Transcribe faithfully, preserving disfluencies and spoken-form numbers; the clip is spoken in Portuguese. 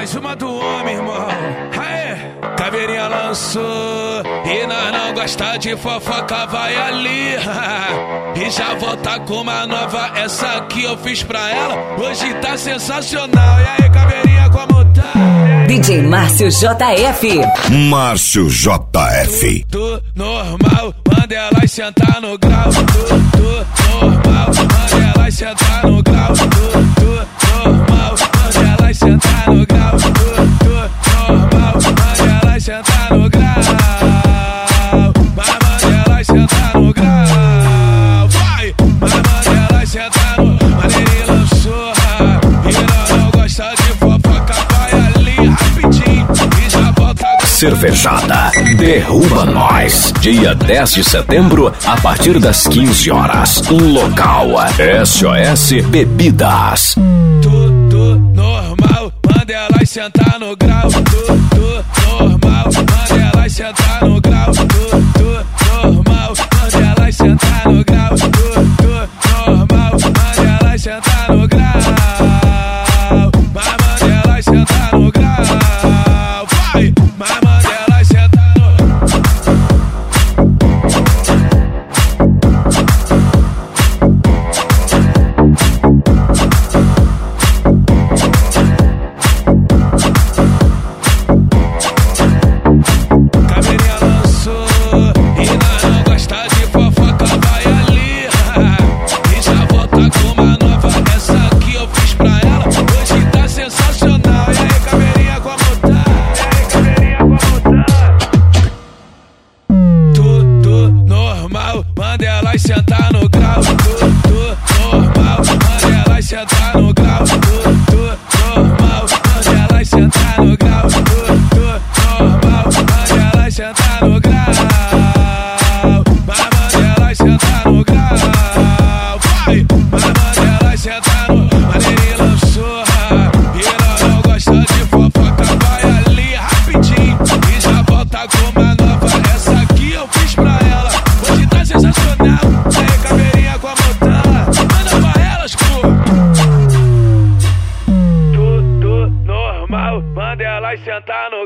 mais uma do homem, irmão. Aê, Caveirinha lançou e nós não gosta de fofoca, vai ali. E já volta com uma nova, essa aqui eu fiz pra ela, hoje tá sensacional. E aí, Caveirinha, como tá? D J Márcio J F. Márcio J F. Tudo normal, manda elas sentar no grau. Tudo normal, manda elas sentar no grau. Tudo normal, manda elas sentar no grau. Tudo normal, manda elas sentar no grau. Vai, manda elas sentar no grau. Vai, vai, manda elas sentar no grau. Maneirinha lançou, e não, não gosta de fofoca, vai ali rapidinho e já volta. Cervejada Derruba Nós, dia dez de setembro, a partir das quinze horas. Local S O S Bebidas. Tudo normal, manda elas sentar no grau. Tudo normal, manda elas sentar no grau. Tudo normal, manda elas sentar no grau. Tudo normal, manda elas sentar no grau. Vai, manda elas sentar no grau. Vai, vai, manda elas sentar no Caveirinha lançou e nós não gosta de fofoca, vai ali. E já volta com uma nova, essa aqui eu fiz pra ela, hoje tá sensacional. E aí, Caveirinha, como tá? E aí, Caveirinha, como tá? Tudo normal, manda elas sentar no grau. Tudo normal, manda elas sentar no grau. Tudo normal, manda elas sentar no grau. Tudo normal, manda elas sentar no grau. Vai, manda elas sentar no grau. Vai, vai, manda elas sentar no. Maneirinha lançou, e não, não gosta de fofoca, vai ali rapidinho e já volta com uma nova, essa aqui eu fiz pra ela, hoje tá sensacional. E aí, Caveirinha, como tá? Manda pra elas, pô. Tudo normal, manda elas sentar no